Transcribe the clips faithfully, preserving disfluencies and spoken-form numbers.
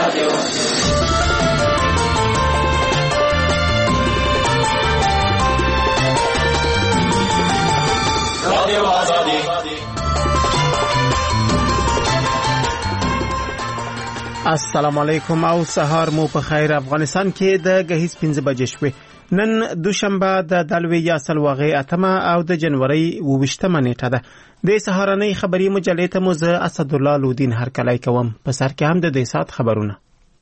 السلام علیکم او سهار مو په خیر. افغانستان کې د غهیز پنځه بجې شوې. نن دوشنبه د دلوي یا سلواغې اتمه او د جنوري اوویشتمه نیټه ده. د سهارنۍ خبري مجلې ته مو زه اسد الله لودین هرکلی کوم. په سر کې هم د دې سات خبرونه.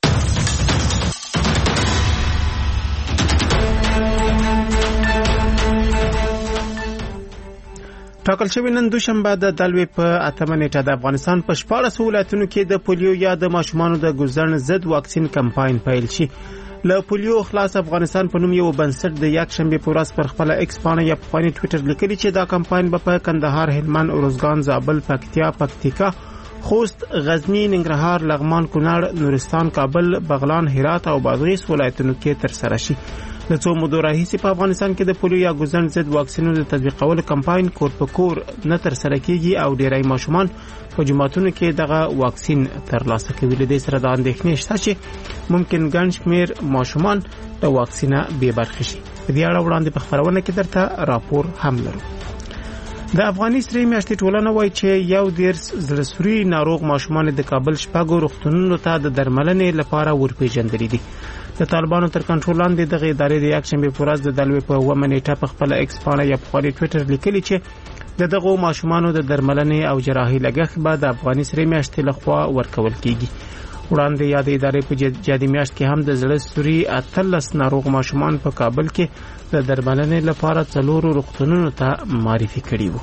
ټاکل شوی نن دوشنبه د دلوي په اتمه نیټه د افغانستان په شپاړس ولایتونو کې د پولیو یا د ماشومانو د ګوزن ضد واکسین کمپاین پیل شي. له پولیو خلاص افغانستان په نوم یو بنسټ د یک شنبه په ورځ پر خپل ایکس باندې یا په ټوئیټر لیکلي چې دا کمپاین به په کندهار، هلمند، اروزګان، زابل، پکتیا، پکتیکا، خوست، غزنی، ننګرهار، لغمان، کونړ، نورستان، کابل، بغلان، هرات او بادغیس ولایتونو کې تر سره شي. د څو مودو راهیسې په افغانستان کې د پولیو یا ګوزن ضد واکسینونو د تطبیقولو کمپاین کور په کور نه تر سره کیږي او ډیری ماشومان په جماعتونو کې دغه واکسین ترلاسه کوي. له دې سره د اندېښنې شته چې ممکن ګڼ شمېر ماشومان د واکسینه بې برخې شي. په دې اړه وړاندې په خبرونه کې درته راپور هم لرو. د افغاني سرې میاشتې ټولنه وایي چې یو دیرش زړهسوري ناروغ ماشومان د کابل شپږو روغتونونو ته د درملنې لپاره ورپېژندلي دي. د طالبانو تر کنټرول لاندې دغه ادارې د یک شنبه په ورځ د دلوي په اوومه نیټه په خپل ایکس باندې یا په ټوئیټر لیکلي چې د دغه ماشومانو د درملنې او جراحي لګښت به د افغاني سرې میاشتې لخوا ورکول کیږي. وړاندې یاد ادارې په جدي میاشت کې هم د زړهسوري اتلس ناروغ ماشومان په کابل کې د درملنې لپاره څلورو روغتونونو ته معرفي کړي وو.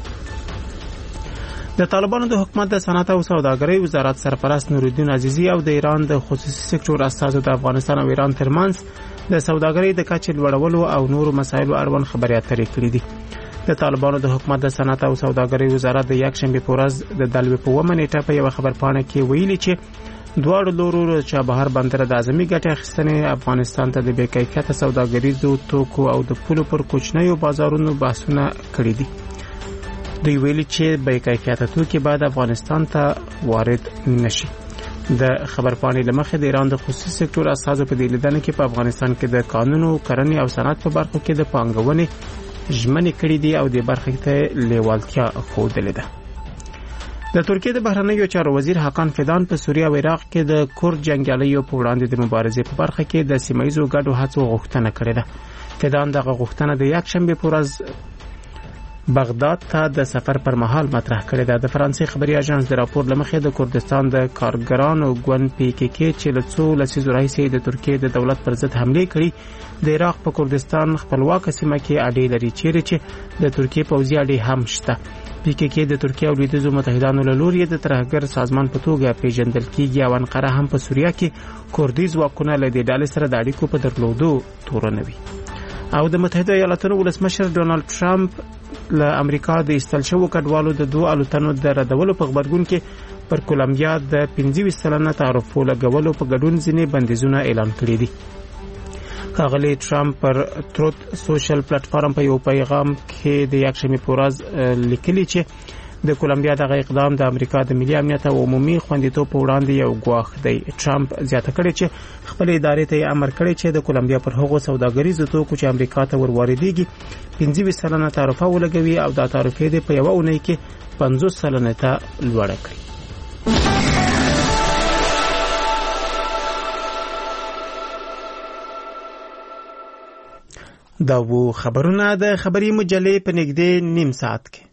د طالبانو د حکومت د صنعت او سوداګرۍ وزارت سرپرست نورالدین عزیزی او د ایران د خصوصي سکتور استازو د افغانستان او ایران ترمنځ د سوداګرۍ د کچې لوړولو او نورو مسایلو اړوند خبرې اترې کړې دي. د طالبانو د حکومت د صنعت او سوداګرۍ وزارت د یک شنبه په ورځ د دلوي په اوومه نیټه په یو خبرپاڼه کې ویلي چې دواړو لورو چابهار بندر د اعظمي ګټې اخیستنې افغانستان ته د بې کیفیته سوداګریزو توکو او د پولو پر کوچنیو بازارونو بحثونه کړي دي. دوی ویلي چې بې کیفیته توکي باید افغانستان ته وارد نشي. د خبرپاڼې لمخې د ایران د خصوصي سکتور استازو په دې لیدنه کې په افغانستان کې د قانونو، کرنې او صنعت په برخو کې د پانګونې ژمنې کړې دي او د برخې ته لیوالتیا ښودلې ده. د ترکیې د بهرنیو چارو وزیر حقان فیدان په سوریه او عراق کې د کورد جنگیالیو په وړاندې د مبارزې په برخه کې د سیمایي ګډو هڅو غوښتنه کړې ده. فیدان دغه غوښتنه د یک شنبه په ورځ بغداد ته د سفر پر مهال مطرح کړې ده. د فرانسې خبري اژانس د راپور لمخې د کردستان د کارګرانو ګوند پی کې کې چې له څو لسیزو راهیسې د ترکیې د دولت پر ضد حمله کړي د عراق په کردستان خپلواک سیمه کې اډې لري چیرې چې د ترکیې پوځي اډې هم شته. پی کې کې د ترکیې او لویدیځو متحدانو له لوري د ترهګر سازمان په توګه پیژندل کیږي او انقره هم په سوریه کې کردي ځواکونه له دې ډلې سره د اړیکو په درلودو تورنوي. او د متحده ایالاتونو ولسمشر ډونالد ټرمپ له امریکا د ایستل شوو کډوالو د دوه الوتنو د ردولو په خبرګون کې پر کولمبیا د پنځه سلنه تعرفو لګولو په ګډون ځینې بندیزونه اعلان کړي دي. ښاغلی ټرمپ پر تروت سوشل پلیټ فارم په یو پیغام کې د یک شنبه په ورځ لیکلي چې د کولمبیا دغه اقدام د امریکا د ملي امنیت او عمومي خوندیتوب په وړاندې یو ګواښ دی. ټرمپ زیاته کړې چې خپل ادارې ته امر کړی چې د کولمبیا پر هغو سوداګریزو توکو چې امریکا ته ورواردېږي پنځه سلنه تعرفه ولګوي او دا تعرفې د په یو اونۍ کې پنځوس سلنه ته لوړه کړي. دا وو خبرونه د خبري مجلې په نږدې نیم ساعت کې.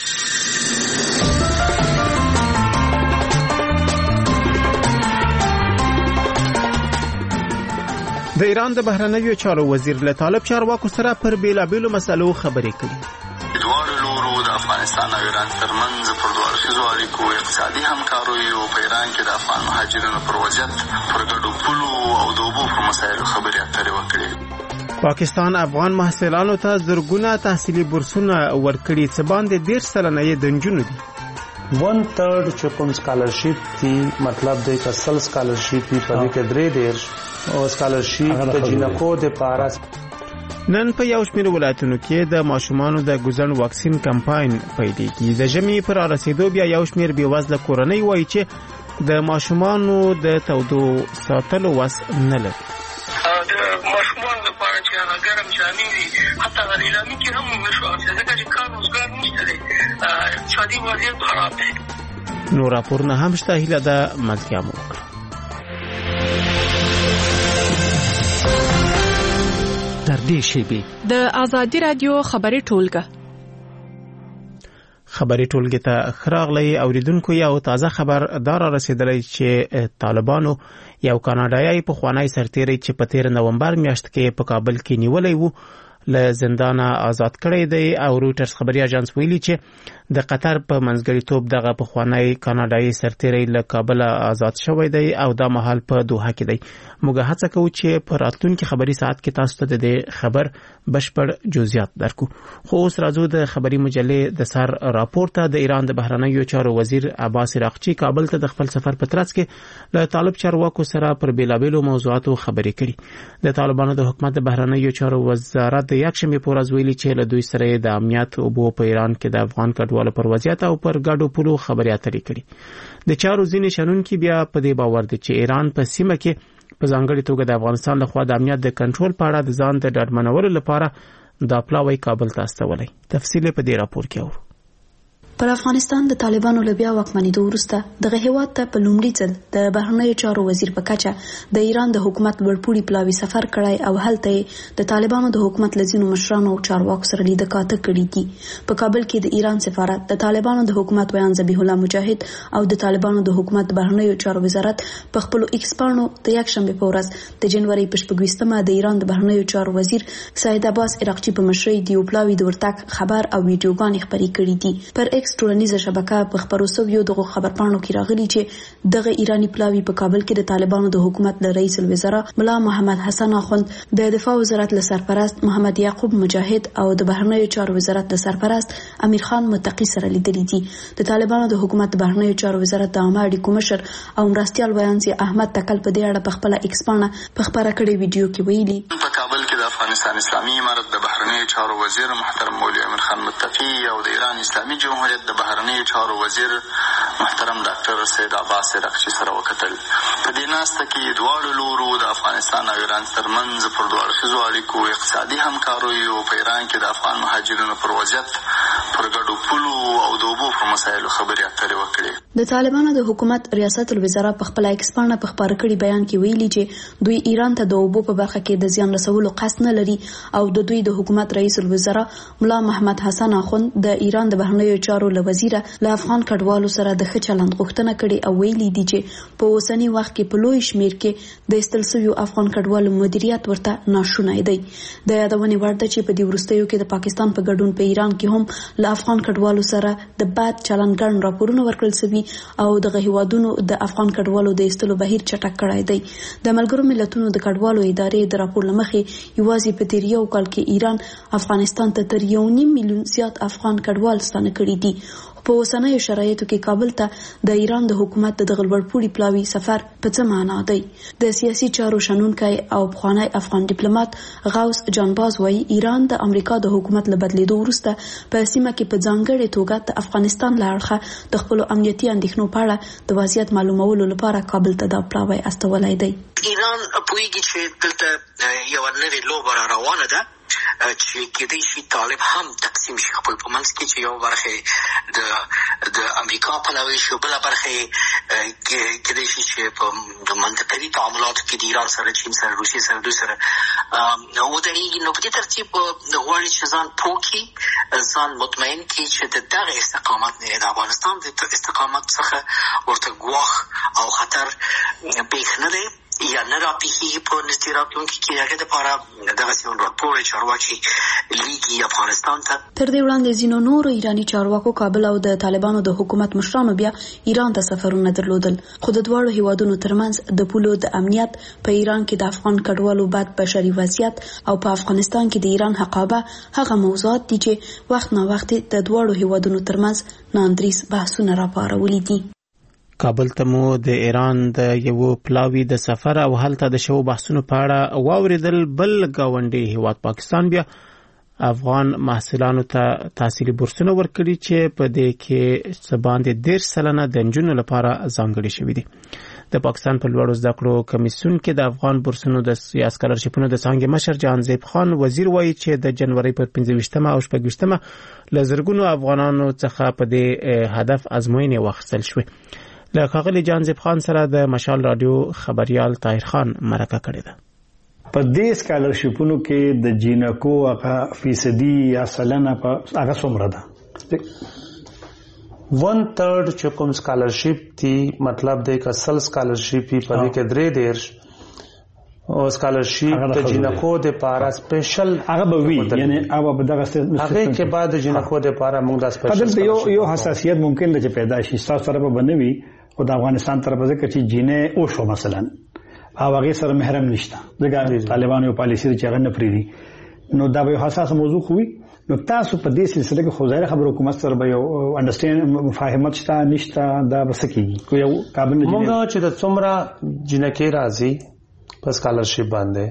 د ایران د بهرنیو چارو وزیر له طالب چارواکو سره پر بیلابیلو مسلو خبرې کړي. دواړو لورو د افغانستان او ایران ترمنځ پر دوه اړخیزو اړیکو اقتصادي همکاریو او په ایران کې د افغان مهاجرینو پر وضعیت، پر ګډو پولو او د اوبو پر مسایلو خبرې اترې وکړي. پاکستان افغان محصلانو ته زرګونه تحصیلي بورسونه ورکړي څه باندې ډېر سلنه یې د نجونو دي. ون تھرڈ چې کوم سکالرشپ دی مطلب دی که سل سکالرشپ دی په دې کې درې دیرش او سکالرشپ د جنکو د پاره. نن په یو شمېر ولایتونو کې د ماشومانو د ګوزن واکسین کمپاین پیلېږي. د ژمي پر رسیدو بیا یو شمېر بېوزله کورنۍ وایي چې د ماشومانو د تودو ساتلو وس نه لري. د ماشومانو لپاره چې هغه ګرم جامې وي حتی هغه لیلامي کې هم نشو اخیستلی ځکه چې کار روزګار نشته دی، اقتصادي وضعیت خراب دی. نور راپورونه هم شته، هیله ده ملتیا مو وکړه. در دې شیبې د آزادي رادیو خبري ټولګه خبري ټولګه ته خراغلی اوریدونکو یو تازه خبر دار رسیدلی چې طالبانو یو کاناډایي په خوانی سرتیری چې په تیر نومبر میاشت کې په کابل کې نیولې وو له زندان آزاد کړی دی او روټرز خبري اژانس ویلي چې د قطر په منځګړیتوب دغه په خوانی کاناډایي سرتیری له کابل آزاد شوی دی او د مهال په دوحه کې دی. موږ هڅه کوو چې په راتلونکي خبري ساعت کې تاسو ته د دې خبر بشپړ جزئیات درکو. خو اوس راځو د خبري مجلې د سر راپور ته. د ایران د بهرنیو چارو وزیر عباس عراقچي کابل ته د خپل سفر په ترڅ کې له طالب چارواکو سره پر بیلابیلو موضوعاتو خبرې کړي. د طالبانو د حکومت د بهرنیو چارو وزارت د یکشنبه په ورځ ویلي چې له دوی سره د امنیت او په ایران کې د افغان کډوالو پر وضعیت او پر ګډو پولو خبرې اترې کړي. د چارو ځینې شنونکي بیا په دې باور دي چې ایران په سیمه کې په ځانګړي توګه د افغانستان لخوا د امنیت د کنټرول په اړه د ځان د ډاډمنولو لپاره د پلاوی کابل ته استولې. تفصیل په دې راپور کې اورو. پر افغانستان د طالبانو له بیا واکمنېدو وروسته دغه هیواد ته په لومړي ځل د بهرنیو چارو وزیر په کچه د ایران د حکومت لوړپوړي پلاوي سفر کړی او هلته د طالبانو د حکومت لزینو مشرانو او چارواکو سره لیدنه کاته کړې دي. په کابل کې د ایران سفارت د طالبانو د حکومت ویان ذبیح الله مجاهد او د طالبانو د حکومت د بهرنیو چارو وزارت په خپل ایکس پاڼو د یکشنبه په ورځ د جنوري په شپږویشتمه د ایران د بهرنیو چارو وزیر سید عباس عراقچي په مشرۍ د یو پلاوي د ورتګ خبر او ویډیوګانې خبرې کړې دي. پر ایکس ټولنیزه شبکه په خبرو سویو دغه خبرپاڼو کې راغلي چې دغه ایرانی پلاوی په کابل کې د طالبانو د حکومت له رئیس الوزرا ملا محمد حسن اخوند، د دفاع وزارت له سرپرست محمد یعقوب مجاهد او د بهرنیو چارو وزارت له سرپرست امیر خان متقی سره لیدلي دي. د طالبانو د حکومت د بهرنیو چارو وزارت د عامه اړیکو مشر او مرستیال ویانسي احمد تکل په دې اړه په خپل ایکس پاڼه په خبره کړې ویډیو کې ویلي په کابل کې د افغانستان اسلامي امارت د بهرنیو چارو وزیر محترم مولوی امیر خان متقی او د ایران اسلامي جمهوریت د بهرنیو چارو وزیر محترم ډاکټر سید عباس عراقچي سره وکتل. په دې ناسته کې دواړو لورو د افغانستان او ایران ترمنځ پر دوه اړخیزو اړیکو، اقتصادي همکاریو او په ایران کې د افغان مهاجرینو پر وضعیت، پر ګډو پولو او د اوبو پر مسایلو خبرې اترې وکړې. د طالبانو د حکومت ریاست الوزرا په خپل ایکس پاڼه په خبره کړي بیان کې ویلي چې دوی ایران ته د اوبو په برخه کې د زیان رسولو قصد نه لري او د دوی د حکومت رئیس الوزرا ملا محمد حسن اخوند د ایران د بهرنیو چارو له وزیر له افغان کډوالو سره د ښه چلند غوښتنه کړې او ویلي دي چې په اوسنی وخت کې په لوی شمیر کې د ایستل شویو افغان کډوالو مدیریت ورته ناشونی دی. د یادونې وړ ده چې په دې وروستیو کې د پاکستان په ګډون په ایران کې هم له افغان کډوالو سره د بد چلند ګڼ راپورونه ورکړل شوي او دغه هیوادونو د افغان کډوالو د ایستلو بهیر چټک کړی دی. د ملګرو ملتونو د کډوالو ادارې د راپور لمخې یوازې په تیر یو کال کې ایران افغانستان ته تر یو نیم میلیون زیات افغان کډوال ستانه کړي دي. په اوسنیو شرایطو کې کابل ته د ایران د حکومت د دغه لوړپوړي پلاوي سفر په څه معنا دی؟ د سیاسي چارو شنونکی او پخوانی افغان ډیپلوماټ غوث جانباز وايي ایران د امریکا د حکومت له بدلیدو وروسته په سیمه کې په ځانګړې توګه د افغانستان له اړخه د خپل امنیتي اندېښنو په اړه د وضعیت معلومولو لپاره کابل ته د پلاوي استولای دی. ایران پوهیږي چې دلته یو نوې لوبه روانه ده چې کېدای شي طالب هم تقسیم شي خپل په منځ کې، چې یو برخه د د امریکا پلاوی شي، بل برخه کېدای شي چې په د منطقوي تعاملاتو کې د ایران سره، چین سره، روسیې سره، دوی سره ودرېږي. نو په دې ترتیب غواړي چې ځان پوه کړي، ځان مطمئن کړي چې د دغه استقامت نه د افغانستان د استقامت څخه ورته ګواښ او خطر پېښ نه دی یا نه راپېښېږي په نږدې راتلونکي کې. هغې دپاره دغسې یو لوړپوړی چارواکي لیږي افغانستان ته. تر دې وړاندې ځینو نورو ایراني چارواکو کابل او د طالبانو د حکومت مشرانو بیا ایران ته سفرونه درلودل، خو د دواړو هیوادونو ترمنځ د پولو د امنیت، په ایران کې د افغان کډوالو بد بشري وضعیت او په افغانستان کې د ایران حقابه هغه موضوعات دي چې وخت نا وخت د دواړو هیوادونو ترمنځ ناندریس بحثونه راپارولي دي. کابل ته مو د ایران د یو پلاوی د سفر او هلته د شو بحثونو په اړه واوریدل. بل گاونډي هیواد پاکستان بیا افغان محصلانو ته تحصیلي بورسونه ورکړي چې په دې کې څه باندې ډېر سلنه د نجونو لپاره ځانګړي شوي دي. د پاکستان په لوړو زده کړو کمیسیون کې د افغان بورسونو د یا سکالرشیپونو د څانګې مشر جهانزیب خان وزیر وایي چې د جنوري په پنځه ویشتمه او شپږ ویشتمه له زرګونو افغانانو څخه په دې هدف ازموینې واخیستل شوې. له ښاغلي جهانزیب خان سره د مشال رادیو خبريال طاهر خان مرکه کړې ده. په دې سکالرشیپونو کې د جینکو هغه فیصدي یا سلنه په هغه څومره ده؟ ون تھرڈ چې کوم سکالرشپ دی مطلب دی که سل سکالرشپ په دې کې درې دیرش او سکالرشپ د جنکو د پارا سپیشل هغه به وی یعنی هغه به دغه هغه کې بعد جنکو د پارا موږ د سپیشل یو یو حساسیت ممکن ده چې پیدا شي تاسو طرف بنوي او د افغانستان طرف ځکه چې جینې او شو مثلا او هغه سره محرم نشته دغه طالبانو پالیسی چې هغه نه پریدي نو دا به حساس موضوع خوي. نو تاسو په دې سلسله کې خوځای خبرو کوم سره به یو انډرستاند مفاهمت شته نشته دا بسکیږي کو یو قابل نه موږ چې د څومره جنکې راځي په سکالرشپ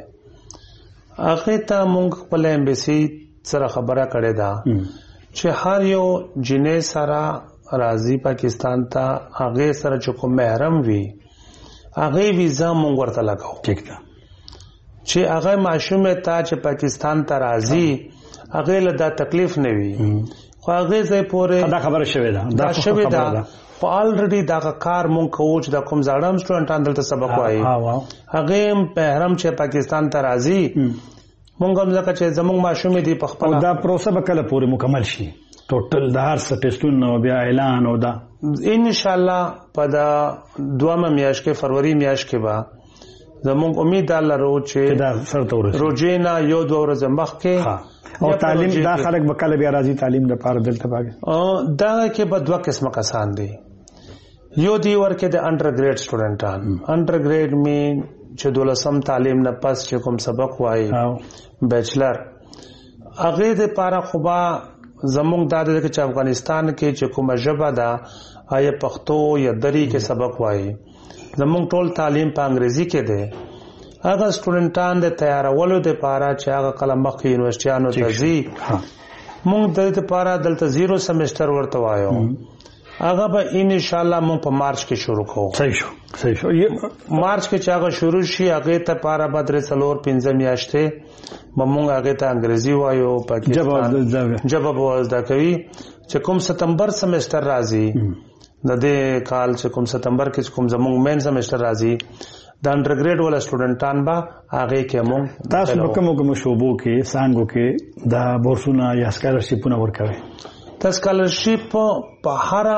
باندې هغه ته موږ خپل ایمبیسي سره خبره کړې ده چې هر یو جنې سره راځي پاکستان ته هغه سره چې کوم محرم وي هغه ویزا موږ ورته لګاو. ٹھیک ده چې هغه معشومه ته چې پاکستان ته راځي هغه له دا تکلیف نه وي خو هغه ځای پورې دا خبره شوې ده دا شوې ده خو الریډي دا کار مونږ کوو چې دا کوم ځاړم سټوډنټان دلته سبق وایي هغه محرم چې پاکستان ته راځي مونږ هم ځکه چې زموږ ماشومې دي په خپل دا پروسه به کله پورې مکمل شي ټوټل د هر څه ټیسټونو بیا اعلان او دا ان شاء الله په دا دوامه میاشت کې فروری میاشت کې به زموږ امید لرو چې دا سره ورسېږي روجینا یو دوه ورځې مخکې او تعلیم دا خلک به کله بیا راځي تعلیم د پاره دلته باګي او دا کې به دوه قسمه کسان دي. یو دی ورکه د انډر ګریډ سټوډنټان انډر ګریډ مین چې دولسم تعلیم نه پس چې کوم سبق وایي بیچلر هغه د پاره خوبا زموږ د دې چې افغانستان کې چې کومه ژبه ده آیا پښتو یا دری کې سبق وایي زموږ ټول تعلیم په انګریزي کې ده. هغه سټوډنټان د تیارولو د پاره چې هغه کلم مخکې یونیورسيټانو ته ځي موږ د دې لپاره دلته زیرو سمستر ورته وایو هغه به ان شاء الله موږ په مارچ کې شروع کوو. صحیح شو صحیح شو مارچ کې چې هغه شروع شي هغه ته لپاره به درې څلور پنځه میاشتې موږ هغه ته انګریزي وایو پاکستان جواب وزدا کوي چې کوم ستمبر سمستر راځي د دې کال چې کوم ستمبر کې کوم زموږ مین سمستر راځي د انډر ګریډ ولا سټوډنټان با هغه کې موږ تاسو په کومو کومو شوبو کې سانګو کې دا بورسونه یا سکالرشیپونه ورکوي. د سکالرشیپ په هر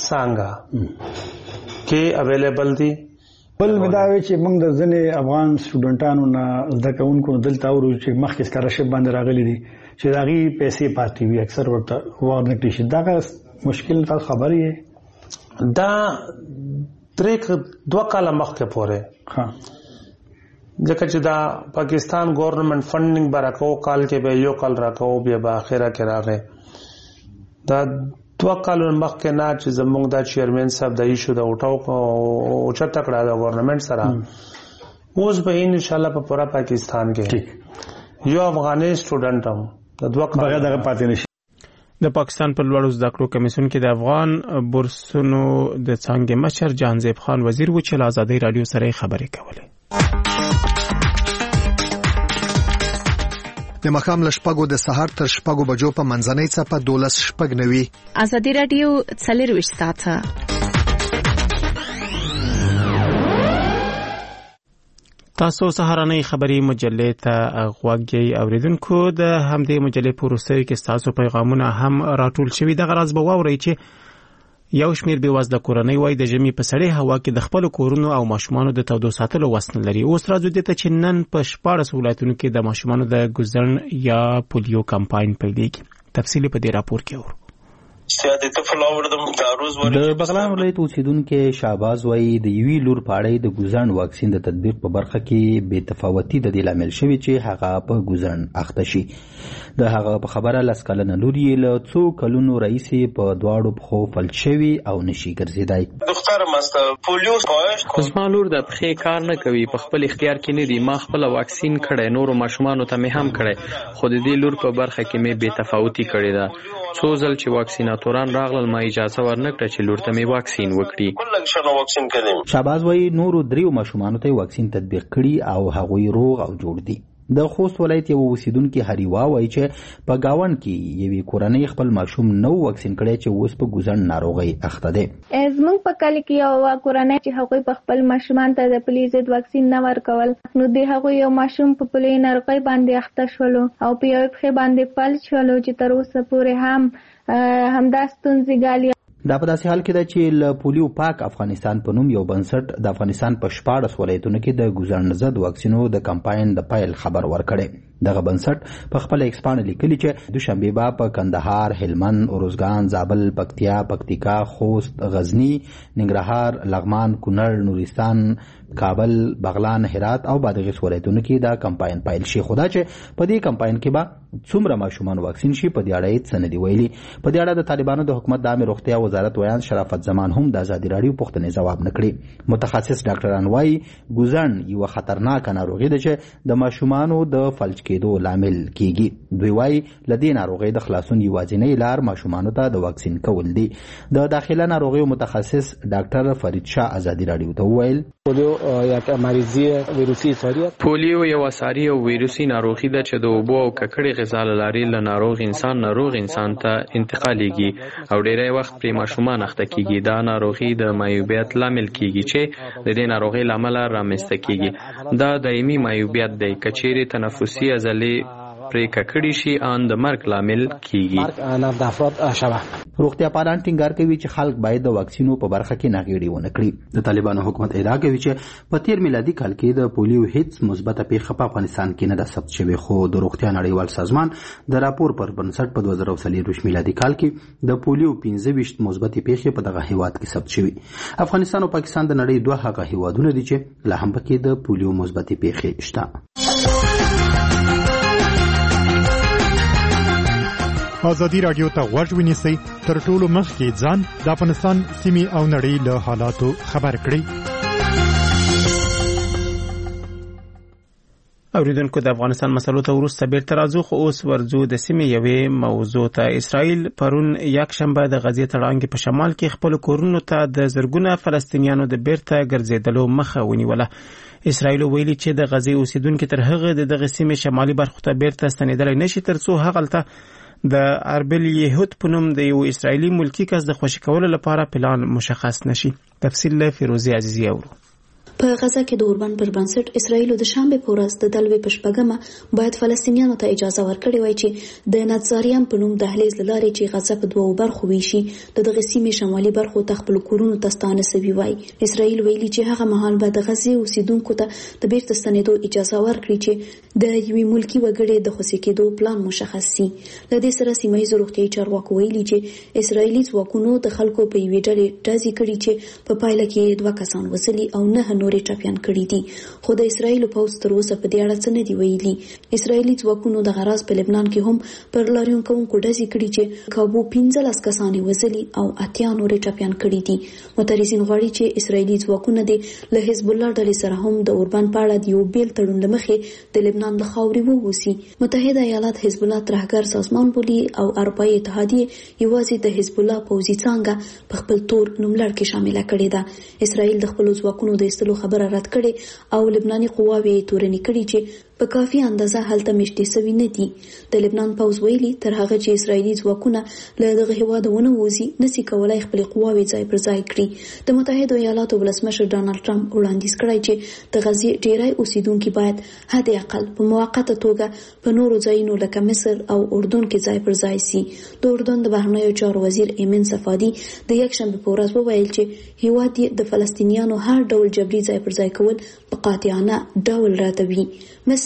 څنګه کې اویلیبل دي. بل مداوي چې موږ د ځنې افغان سټوډنټانو نه زده کوونکو دلته ورو چې مخکې سکالرشیپ باندې راغلي دي چې داغي پیسې پاتې وي اکثر ورته ورنکړي شي دا مشکل تاسو خبري دا تریک دوه کاله مخکې پورې ها ځکه چې دا پاکستان ګورنمنت فندینګ برکو کال کې به یو کال راکو بیا به اخره کې راغې دا دوه کال مخکې نه چې زموږ د چیرمن صاحب د ایشو د اوټاو او چته کړه د ګورنمنت سره اوس به ان شاء الله په پورا پاکستان کې یو افغاني سټوډنټ هم د دوه کال بغیر دغه پاتې نشي. د پاکستان په لوړو زده کړو کمیسیون کې د افغان بورسونو د څانګې مشر جهانزیب خان وزیر و چې له آزادۍ رادیو سره خبرې کولې. د مخام لشپګو د سحر تر شپګو بجو په منځنۍ څپه دولس شپګ نوي. آزادۍ رادیو څلور ساعته تاسو سهارنۍ خبری مجلې ته غوږی اوریدونکو د همدې مجلې په وروستیو کې تاسو پیغامونه هم راټول شوي. دغه راز به واورئ چې یو شمیر بېوزله کورنۍ وایي د ژمي په سړې هوا کې د خپلو کورونو او ماشومانو د تودو ساتلو وس نه لري. اوس راځو دې ته چې نن په شپاړس ولایتونو کې د ماشومانو د ګوزن یا پولیو کمپاین پیلېږي. تفصیل په دې راپور کې اورو. د بغلان ولایت اوسیدونکو شهباز وایي د یوې لور پاړی د ګوزن واکسین د تطبیق په برخه کې بې تفاوتي د دې لامل شوی چې هغه په ګوزن اخته شي. د هغه په خبره لس کلنه لور یې له څو کلونو راهیسې په دواړو پښو فلج شوي او نشي ګرځېدی. زما لور د پښې کار نه کوي، په خپل اختیار کې نه دی. ما خپل واکسین کړی، نورو ماشومانو ته مې هم کړی، خو د دې لور په برخه کې مې بې تفاوتي کړې ده. څو ځل چې واکسیناتوران راغلل ما اجازه ورنکړه چې لور ته مې واکسین وکړي. شهباز وایي نورو دریو ماشومانو ته واکسین تطبیق کړي او هغوی روغ او جوړ دي. د خوست ولایت یو اوسیدونکي هریوا وایي چې په گاوند کې یوې کورنۍ خپل ماشوم نو واکسین کړی چې اوس په ګوزن ناروغۍ اخته دی. زموږ په کلي کې یو کورنۍ چې هغوی په خپل ماشومان ته د پولیو ضد واکسین نه ورکول، نو د هغوی یو ماشوم په پولیو ناروغۍ باندې اخته شولو او په یوې پښې باندې فلج شولو چې تر اوسه پورې هم همدا ستونزې ګالي. دا په داسې حال کې ده چې له پولیو پاک افغانستان په نوم یو بنسټ د افغانستان په شپاړس ولایتونو کې د ګوزن ضد واکسینو د کمپاین د پیل خبر ورکړی. دغه بنسټ په خپل ایکسپانډ لیکلي چې دوشنبه با په کندهار، هلمند، اروزګان، زابل، پکتیا، پکتیکا، خوست، غزنی، ننګرهار، لغمان، کونړ، نورستان، کابل، بغلان، هرات او بادغیس ولایتونو کې دا کمپاین پیل شي. خو دا چې په دې کمپاین کې به څومره ماشومان واکسین شي په دې اړه هیڅ څه نه دي ویلي. په دې اړه د طالبانو د حکومت د عامه روغتیا وزارت ویان شرافت زمان هم د ازادي راډیو پوښتنې ځواب نه کړي. متخصص ډاکټران وایي ګوزن یو خطرناک ناروغي ده چې د ماشومانو د فلج کېدو لامل کیږي. دوی وایي له دې ناروغۍ د خلاصون یوازینۍ لار ماشومانو ته د واکسین کول دي. د داخله ناروغیو متخصص ډاکټر فرید شاه ازادي راډیو ته وویل پولیو یو اساري او ویروسي ناروغي ده چې د اوبو او ککړې غذا له لارې له ناروغ انسان ناروغ انسان ته انتقالېږي او ډېری وخت پرې ماشومان اخته کېږي. دا ناروغي د معیوبیت لامل کېږي چې د دې ناروغۍ له امله رامنځته کېږي. دا دایمي معیوبیت دی، که چیرې تنفسي عضلې پرې ککړې شي ان د مرګ لامل کېږي. روغتیا پالان ټینګار کوي چې خلک باید د واکسینو په برخه کې ناغېړي ونه کړي. د طالبانو حکومت ادعا کوي چې په تیر میلادي کال کې د پولیو هیڅ مثبته پیښه په افغانستان کې نه ده ثبت شوې، خو د روغتیا نړیوال سازمان د راپور پر بنسټ په دوه زره څلور میلادي کال کې د پولیو پنځه ویشت مثبتې پیښې په دغه هیواد کې ثبت شوې. افغانستان او پاکستان د نړۍ دوه هغه هیوادونه دي چې لا هم پکې د پولیو مثبتې پیښې شته. ازادي راډیو ته غوږ ونیسئ، تر ټولو مخکې ځان د افغانستان سیمې او نړۍ له حالاتو خبر کړئ. اوریدونکو د افغانستان مسلو ته وروسته بیرته راځو، خو اوس ورځو د سیمې یوې موضوع ته. اسرائیل پرون یک شنبه د غزې تړانګې په شمال کې خپل کورونو ته د زرګونه فلسطینیانو د بیرته ګرځېدلو مخه ونیوله. اسرائیل ویلي چې د غزې اوسیدونکو تر هغه د دغه سیمې شمالي برخو ته بیرته ستنېدلی نشي ترڅو هغلته د اربل یهود په نوم د یو اسرائیلي ملکی کس د خوشي کولو لپاره پلان مشخص نشي. تفصیل له فیروزی عزیزی اورو. په غزه کې د اوربان پر بنسټ اسرائیل د شنبه په ورځ د دلوي په شپږمه باید فلسطینیانو ته اجازه ورکړي وای چې د ناتزاریان په نوم دهلیز لارې چې غزه په دوه برخو ویشي د دغه سیمې شمالي برخو ته خپل کورونو ته ستانه سوي وای. اسرائیل ویلي چې هغه مهال به د غزې اوسیدونکو ته د بیرته ستنېدو اجازه ورکړي چې د یوې ملکی وګړي د خوشي کېدو پلان مشخص شي. له دې سره سیمه ییز روغتیايي چارواکو ویلي چې اسرائیلي ځواکونو د خلکو په یوې ډلې ډزې کړي چې په پایله کې دوه کسان وسلي او نه نورې ټپيان کړي دي، خو د اسرائیل پوځ تر اوسه په دې اړه څه نه دی ویلي. اسرائیلي ځواکونو د غراز په لبنان کې هم پر لاریون کوونکو ډزې کړي چې کابو پنځلس کسان وسلي او اتیا نورې ټپيان کړي دي. مترجمین غواړي چې اسرائیلي ځواکونه د له حزب الله ډلې سره هم د اوربان په اړه د یو بیل تړون لمخې د لبنان د خاورې ووسی. متحده ایالات حزب الله ترهګر سازمان بولي او اروپایي اتحادیه یوازې د حزب الله پوځي څانګه په خپل تور نوملړ کې شامل کړي ده. اسرائیل د خپل ځواکونو د ایستلو خبره رد کړي او لبناني قواوې تورنې کړي چې په کافي اندازه هلته مشتي سوي نه دي. د لبنان پوځ ویلي تر هغه چې اسرائیلي ځواکونه له دغه هیوادونه ووزي نسي کولای خپل قواوې ځای پر ځای کړي. د متحده ایالاتو ولسمشر ډانلډ ټرمپ وړاندیز کړی چې د غزې ډیری اوسیدونکو باید حد اقل په موقته توګه په نورو ځایونو لکه مصر او اردن کې ځای پر ځای سي. د اردن د بهرنیو چارو وزیر ایمن صفادي د یک شنبه په ورځ وویل چې هیواد د فلسطینیانو هر ډول جبري ځای پر ځای کول په قاطعانه ډول راتوي. مصر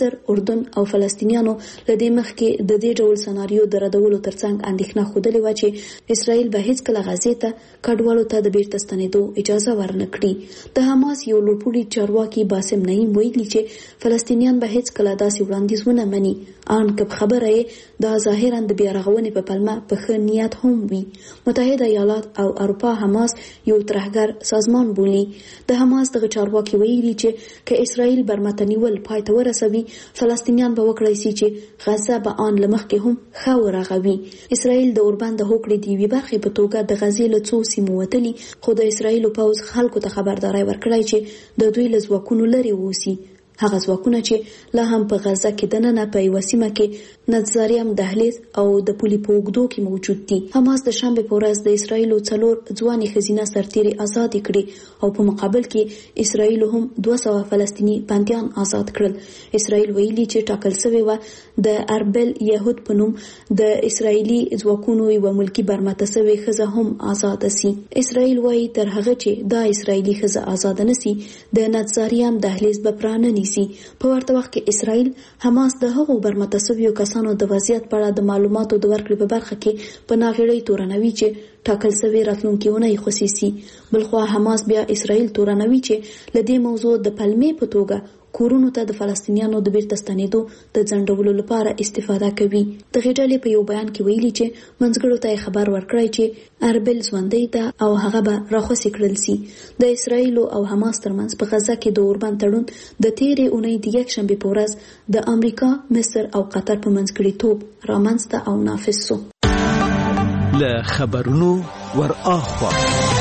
مصر، اردن او فلسطینیانو لدې مخکې د دې ډول سناریو د ردولو ترڅنګ اندېښنه ښودلې و چې اسرائیل به هیڅکله غزې ته کډوالو ته د بیرته ستنېدو اجازه ورنکړي. د حماس یو لوړپوړي چارواکي باسم نعیم ویلي چې فلسطینیان به هیڅکله داسې وړاندیز ونه مني، ان که خبره یې دا ظاهرا د بیارغونې په پلمه په ښه نیت هم وي. متحده ایالات او اروپا حماس یو ترهګر سازمان بولي. د حماس دغه چارواکي ویلي چې که اسرائیل برمته نیول پای ته ورسوي، فلسطینیان به وکړی سي چې غزه به آن له مخکې هم ښه ورغوي. اسرائیل د اوربند د هوکړې د یوې برخې په توګه د غزې له څو سیمو وتلي، خو د اسرائیلو پوځ خلکو ته خبرداری ورکړی چې د دوی له ځواکونو لرې واوسي. هغه ځواکونه چې لا هم په غزه کې دننه په یوه سیمه کې نظاریم دهلیز او د پولي په اوږدو کې موجود دي. حماس د شنبې په ورځ د اسرائیلو څلور ځوانې ښځینه سرتیرې آزادې کړې او په مقابل کې اسرائیلو هم دوه سوه فلسطیني بندیان آزاد کړل. اسرائیل ویلي چې ټاکل شوې وه د اربل یهود په نوم د اسرائیلي ځواکونو یوه ملکي برمته شوې ښځه هم آزاده سي. اسرائیل وایي تر هغه چې دا اسرائیلي ښځه آزاده نسي، د نظاریم دهلیز به پرانه نیسي. په ورته وخت کې اسرائیل حماس د هغو برمته شویو کسانو د وضعیت په اړه د معلوماتو د ورکړې په برخه کې په ناغېړۍ تورنوي چې ټاکل شوې راتلونکې اونۍ خصوصي. بلخوا حماس بیا اسرائیل تورنوي چې له دې موضوع د پلمې په توګه کورونو ته د فلسطینیانو د بیرته ستنېدو د ځنډولو لپاره استفاده کوي. دغې ډلې په یو بیان کې ویلي چې منځګړو ته خبر ورکړی چې اربل ژوندۍ ده او هغه به راخوسي کړل سي. د اسرائیل او حماس ترمنځ په غزه کې د اوربند تړون د تیرې اونۍ د یکشنبې په ورځ د امریکا، مصر او قطر په منځګړیتوب رامنځته او نافذ سو. له خبرونو ور اخوا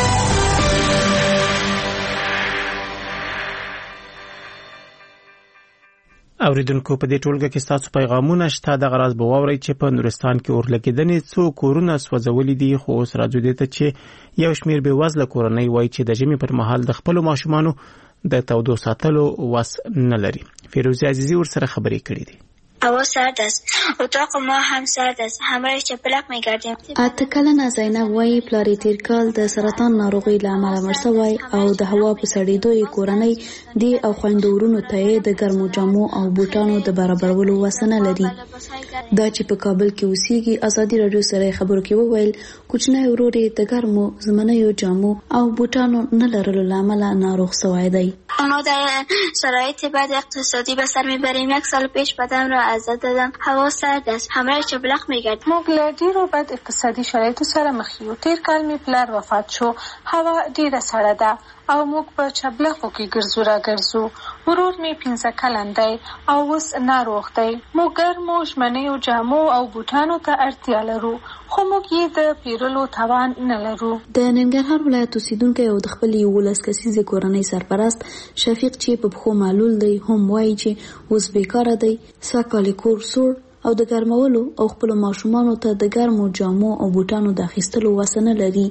اوریدونکو په دې ټولګه کې تاسو پیغامونه شته. د غراض به واورئ چې په نورستان کې اورلګیدنې څو کورونه سوځولي دي، خو اوس راځو دې ته چې یو شمیر بې وزله کورنۍ وایي چې د ژمي پر مهال د خپلو ماشومانو د تودو ساتلو وس نه لري. فیروزه عزیزی ورسره خبرې کړې دي. هوا سرد است. اتاق ما هم سرد است. همراه چپلق می‌گردیم. اته کلنه زینب وایي پلار یې تیر کال د سرطان ناروغۍ له امله مړ شوی او د هوا په سړېدو یې کورنۍ دې او خویندو ورونو ته یې د ګرمو جامو او بوټانو د برابرولو وس نه لري. دا چې په کابل کې اوسېږي، ازادي راډیو سره خبرو کې وویل کوچنی ورور یې د ګرمو زمنیو جامو او بوټانو نه لرلو له امله ناروغ شوی دی. ما در شرایط بد اقتصادی به سر میبریم. یک سال پیش بدم را ازاد دادم. هوا سرد است. همراه چپلق میگرد. موږ له ډیرو بد اقتصادي شرایطو سره مخ یو. تیر کال می پلار وفات شو. هوا ډیره سړه ده او موږ په چپلقو کې ګرځو را ګرځو. ورور می پنځه کلن دی او اوس ناروغ دی. موږ ګرمو ژمنیو جامو او بوټانو ته اړتیا لرو، خو موږ یې د پیرلو توان نه لرو. د ننګرهار ولایت اوسیدونکی او د خپل یولس کسیزې کورنۍ سرپرست شفیق چې په پښو معلول دی هم وایي چې اوس بیکاره دی، سږکال کور سوړ او د ګرمولو او خپلو ماشومانو ته د ګرمو جامو او بوټانو د اخیستلو وس نه لري.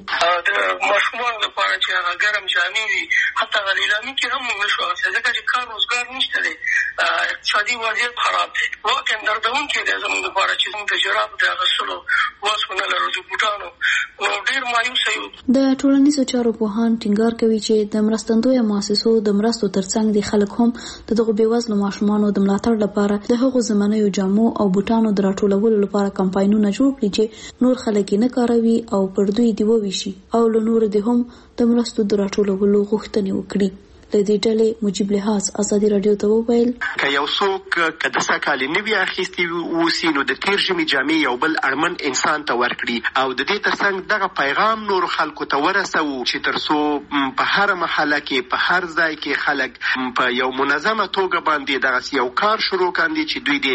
د ماشومانو لپاره چې هغه ګرم جامې وي، حتی هغه لیلامي کې هم موږ نشو اخیستی ځکه چې کار روزګار نشته دی، اقتصادي وضعیت خراب دی. واقعا دردونکی دی زموږ لپاره چې موږ د جرابو د اخیستلو وس ونه لرو، د بوټانو. نو ډېر مایوسه یو. د ټولنیزو چارو پوهان ټینګار کوي چې د مرستندویه مؤسسو د مرستو ترڅنګ د خلک هم د دغو بېوزلو ماشومانو د ملاتړ لپاره د هغو زمنیو جامو او بوټانو د راټولولو لپاره کمپاینونه جوړ کړي چې نور خلک یې نه کاروي او پر دوی دې وویشي او له نورو دې هم د مرستو د راټولولو غوښتنې وکړي. د دې ډلې مجيب لحاظ ازادي راډیو ته وویل که یو څوک که د سکالي نوي اخیستي اوسي نو د تیر ژمي جامې یو بل اړمن انسان ته ورکړي او د دې ترڅنګ دغه پیغام نور خلکو ته ورسوو چې تر څو په هر محله کې په هر ځای کې خلک په یو منظمه توګه باندې دغه یو کار شروع کاندي چې دوی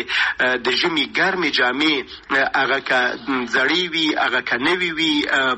د ژمي ګرمې جامې هغه که زړې وي هغه که نوي وي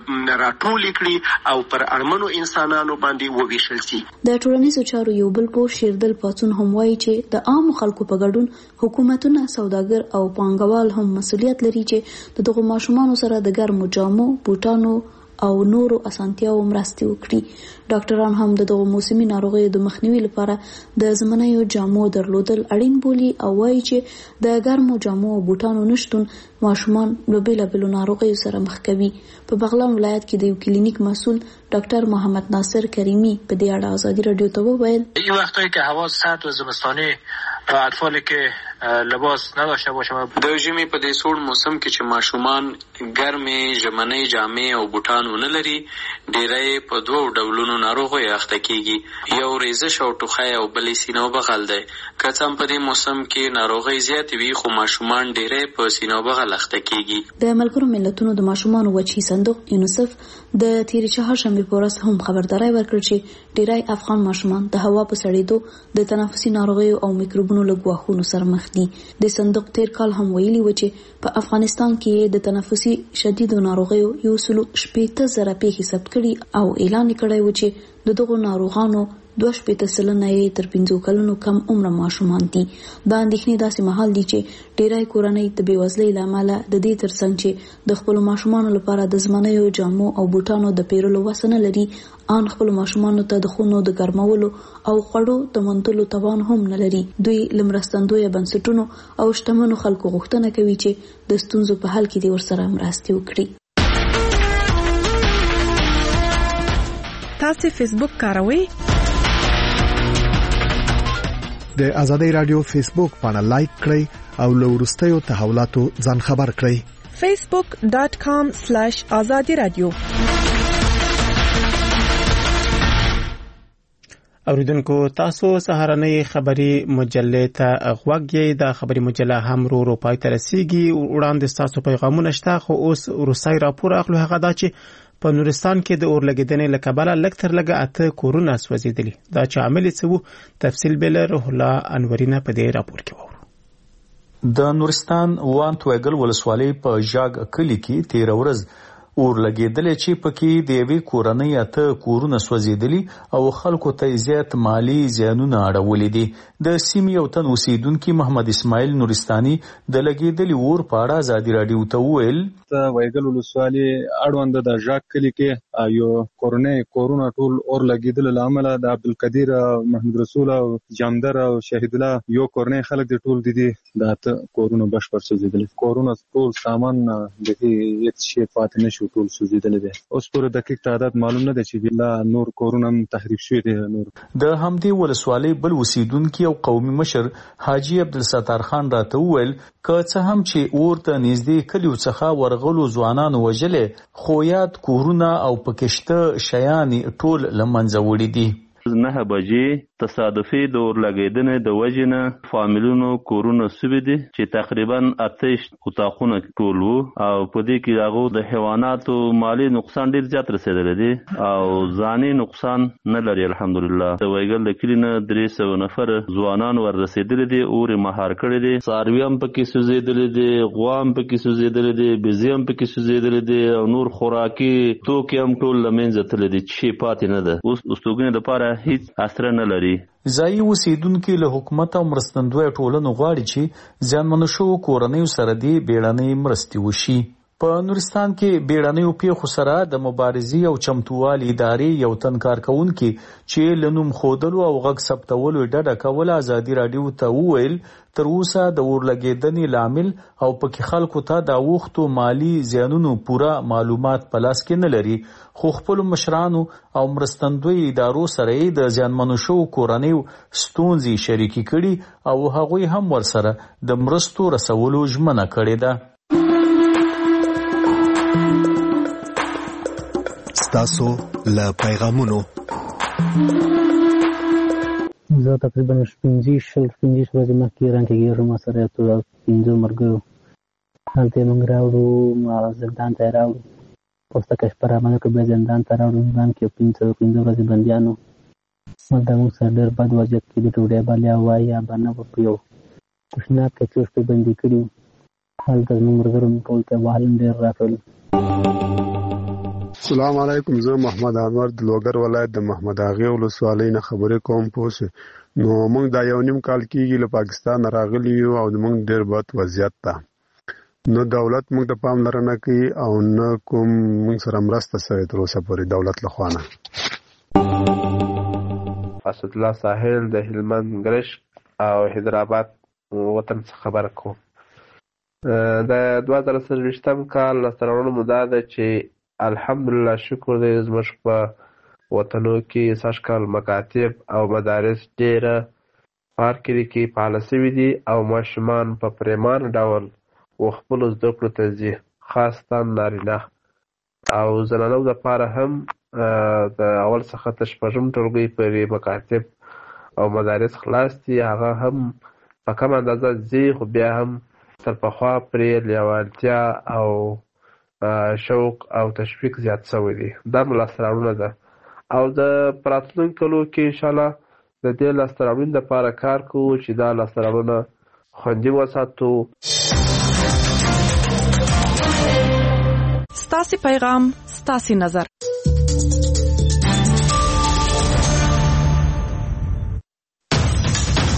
راټولې کړي او پر اړمنو انسانانو باندې وویشل شي. د ټولنیزو چارو یو بل پوه شیردل پاڅون هم وایي چې د عامو خلکو په ګډون حکومتونه، سوداګر او پانګوال هم مسؤلیت لري چې د دغو ماشومانو سره د ګرمو جامو، بوټانو او نورو اسانتیاو مرستې وکړي. ډاکټران هم د دغو موسمي ناروغیو د مخنیوي لپاره د زمنیو جامو درلودل اړین بولي او وایي چې د ګرمو جامو او بوټانو نشتون ماشومان له بېلابېلو ناروغیو سره مخ کوي. په بغلان ولایت کې د یو کلینیک مسؤل ډاکټر محمد ناصر کریمی په دې اړه ازادي راډیو ته وویل این وقتایی که هوا سرد و زمستانی و اطفالی که لباس نداشته باشم. د ژمي په دې سوړ موسم کې چې ماشومان ګرمې ژمنۍ جامې او بوټان ونه لري، ډېری په دوو ډولونو ناروغیو اخته کېږي. یو ریزش او ټوخی او بل یې سینه بغل دی. که څه هم په دې موسم کې ناروغۍ زیاتې وي، خو ماشومان ډېری په سینه بغل اخته کېږي. د ملګرو ملتونو د ماشومانو وچی صندوق یونیسف د تیرې چهارشنبې په ورځ هم خبرداری ورکړ چې ډېری افغان ماشومان د هوا په سړېدو د تنفسي ناروغیو او میکروبونو له ګواښونو سره مخ دي. د صندوق تیر کال هم ویلي و چې په افغانستان کې د تنفسي شدیدو ناروغیو یو سلو شپېته زره پیښې ثبت کړي او اعلان کړی و چې د دغو ناروغانو دوه شپېته سلنه یې تر پنځو کلونو کم عمره ماشومان دي. دا اندېښنې داسې مهال دي چې ډېری کورنۍ د بېوزلۍ له امله د دې ترڅنګ چې د خپلو ماشومانو لپاره د ژمنیو جامو او بوټانو د پیرلو وس نه لري، ان خپلو ماشومانو ته د خونو د ګرمولو او خوړو د موندلو توان هم نه لري. دوی له مرستندویه بنسټونو او شتمنو خلکو غوښتنه کوي چې د ستونزو په حل کې دې ورسره مرستې وکړي. تاسو فیسبوک کاروئ؟ د ازادۍ رادیو فیسبوک باندې لایک کړئ او له وروستیو تحولاتو ځان خبر کړئ. فیسبوک ډاٹ کام سلیش آزادی رادیو. اوریدونکو تاسو سهارنۍ خبری مجله ته غوږ یې. د خبری مجله هم رو رو پای ته رسیږي. وړاندې تاسو پیغامونه شته، خو اوس روسي راپور اخلو. هغه دا چې په نورستان کې د اورلګیدنې له کبله لږ تر لږه اته کورونه سوځېدلي. دا چې عامل څه وو، تفصیل به روح الله انورینه په دې راپور کې وورو. د نورستان وان توګل ولسوالۍ په ژاګ کلی کې تیر ورځ اورلګیدلې چې پکې د یوې کورنۍ اته کورونه سوځېدلي او خلکو ته زیات مالی زیانونه اړولې دي. د سیمې یو تن اوسیدونکي محمد اسماعیل نورستاني د لګیدلي اور په اړه ازادي راډیو ته وویل د وایګل ولسوالۍ اړوند د ژاګ کلی کې یو کورنۍ کورونه ټول اور لګیدل لامل د عبدالقدیر محمد رسول او جامدر او شهید الله یو کورنۍ خلک د ټول دي د اته کورونه بشپړ سوځېدل. کورونه ټول سامان د هیڅ شي پاتې نشو، ټول سوځېدل دي. اوس پر دقیق تعداد معلوم نه دی چې بلا نور کورونه هم تخریب شوي دي. نور د همدې ولسوالۍ بل اوسیدونکي او قومي مشر حاجی عبدالستار خان راته وویل که څه هم چې اور ته نږدې کلیو څخه ورغلو ځوانانو وژلې، خو یاد کورونه او پکشته شیان ټول له منځه وړي دي. نه بجې تصادفي د اورلګیدنې د وجې نه فامیلونو کورونه سوي دي چې تقریبا اتهش اتاقونه ټول وو او په دې کې هغو د حیواناتو مالی نقصان ډېر زیات رسېدلی دی او ځاني نقصان نه لري الحمدلله. د وایګل د کلي نه درې سوه نفر ځوانان ور رسېدلي دي، اور یې مهار کړی دی. څاروي هم پکې سوځېدلي دي، غوا هم پکې سوځېدلي دي، بزې هم پکې سوځېدلي دي او نور خوراکي توکي هم ټول له منځه تللي دي چې شی پاتې نه ده. اوس استوګنې دپاره هیڅ اثر نه لري. ځایي اوسیدونکي له حکومت او مرستندویه ټولنو غواړي چې زیانمنو شوو کورنیو سره دې بیړنۍ مرستې وشي. په نورستان کې بیړنیو پیښو سره د مبارزې او چمتووالي ادارې یو تن کارکوونکي چې له نوم ښودلو او غږ ثبتولو ډډه کوله ازادي راډیو ته وویل تر اوسه د اورلګیدنې لامل او پکې خلکو ته د اوښتو مالی زیانونو پوره معلومات په لاس کې نه لري، خو خپلو مشرانو او مرستندوی ادارو سره یې د زیانمنو شوو کورنیو ستونزې شریکې کړي او هغوی هم ورسره د مرستو رسولو ژمنه کړې ده. ستاسو له پیغامونو زه تقریبا پنځه شل پنځه ورځې مخکې رانټګېږم سره یو پنځه مرګو هلته موږ راوړو زندان ته راوړو پوسته کشپره باندې که بیا زندان ته راوړو زندان کې پنځه پنځه ورځې بندیانو دا موږ سره ډېر بد وضعیت کې د ډوډۍ بلیا وایي یا به نه به په یو تشناب کې څو شپې بندي کړي هلته زموږ ملګرو مې ټول ته وهل ډېر راکړل. السلام علیکم، زه محمد انور د لوګر ولایت د محمد اغې ولسوالۍ نه خبرې کوم. پوه نو موږ دا یو نیم کال کېږي له پاکستان راغلي یو او موږ ډېر بد وضعیت ده. نو دولت موږ ته پاملرنه کوي او نه کوم موږ سره مرسته شوې تر اوسه پورې دولت له خوا نه. اسد الله ساحل د هلمند ګرشک او حیدرآباد وطن څخه خبره کوم. د دوه زره څلوېښتم کال لاسته راوړنه مو دا ده چې الحمدلله شکر دی زموږ په وطنو کې سږ کال مکاتب او مدارس ډېره پارک کې فعال شوي دي او ماشومان په پریمان ډول و خپلو زده کړو ته ځي، خاصتا نارینه او زنانو دپاره هم د اول څخه تر شپږم ټولګي پورې مکاتب او مدارس خلاص دي. هغه هم په کم اندازه ځي خو بیا هم تر پخوا پرې لیوالتیا او شوق او تشویق زیات شوی دی. دا مو لاسته راوړنه ده او د په راتلونکي کلو کې انشاءالله د دې لاسته راوړنې دپاره کار کوو چې دا لاسته راوړنه خوندي وساتو. ستاسې پیغام ستاسې نظر.